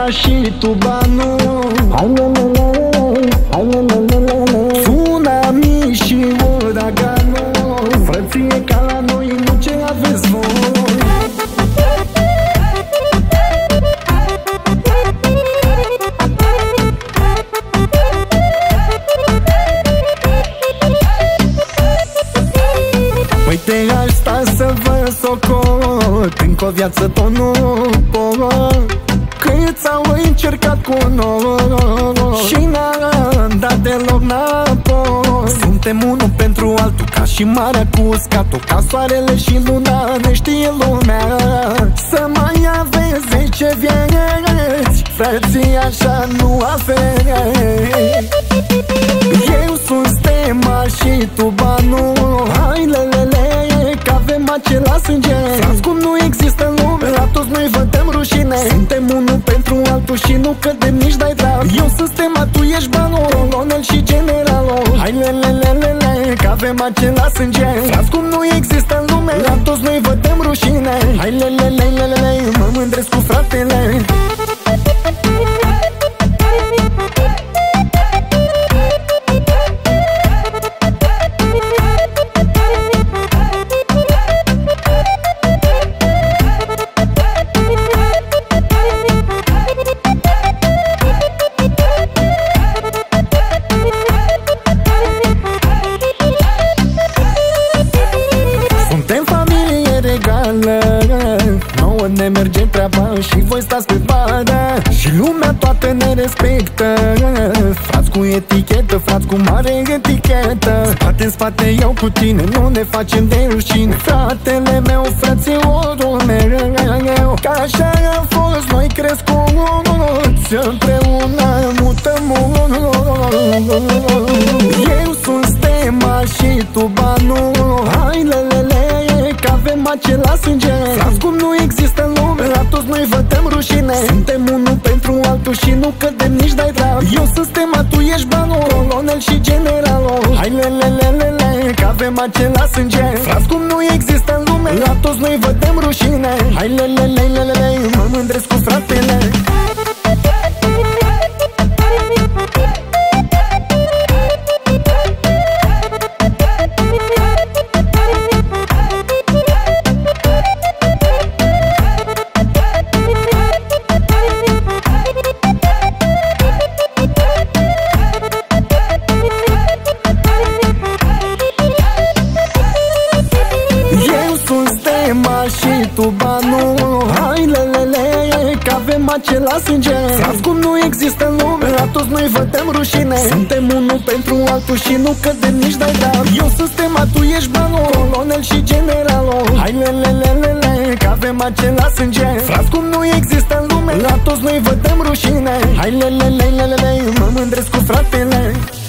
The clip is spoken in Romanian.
tema și tu banul. Hai lelele, hai lelele, Tsunami și uraganul, frăție ca la noi, nu ce aveți voi. Uite, aș sta să vă socot, încă o viață tot nu pot. Câți au încercat cu noi și n-am dat deloc înapoi. Suntem unul pentru altul, ca și marea cu uscatul, ca soarele și luna, ne știe lumea. Să mai aveți 10 vieți, frății, așa nu aveți. Eu sunt stema și tu banul. Hai lelele, că avem același sânge. Frați, cum nu există în lume, la toți noi vă dăm rușine. Suntem unul pentru altul și nu cădem nici de-ai drag. Eu sunt stema, tu ești banul, colonel și generalul. Hai lelelelele, că avem același sânge. Frați, cum nu există în lume, la toți noi vă dăm rușine. Hai lelelelele, mă mândresc cu fratele. Nouă ne merge treaba și voi stați pe bară și lumea toată ne respectă. Frați cu etichetă, frați cu mare etichetă, spate în spate eu cu tine, nu ne facem de rușine. Fratele meu, frățiorul meu, ca așa am fost noi crescuți, împreună mutăm. Eu sunt stema și tu banul. Hai lelele, că avem același sânge. Frați, cum nu există în lume, la toți noi vă dăm rușine. Suntem unul pentru altul și nu cădem nici de-ai drag. Eu sunt stema, tu ești banul, colonel și generalul. Hai lelelelele, că avem același sânge. Frați, cum nu există în lume, la toți noi vă dăm rușine. Hai lelelelele, mă mândresc cu fratele. Și tu banul. Hai lelele, că avem același sânge. Frați, cum nu există în lume, la toți noi vă dăm rușine. Suntem unul pentru altul și nu cădem nici de-ai drag. Eu sunt stema, tu ești banul, colonel și generalul. Hai lelelelele, că avem același sânge. Frați, cum nu există în lume, la toți noi vă dăm rușine. Hai lelelelele, mă mândresc cu fratele.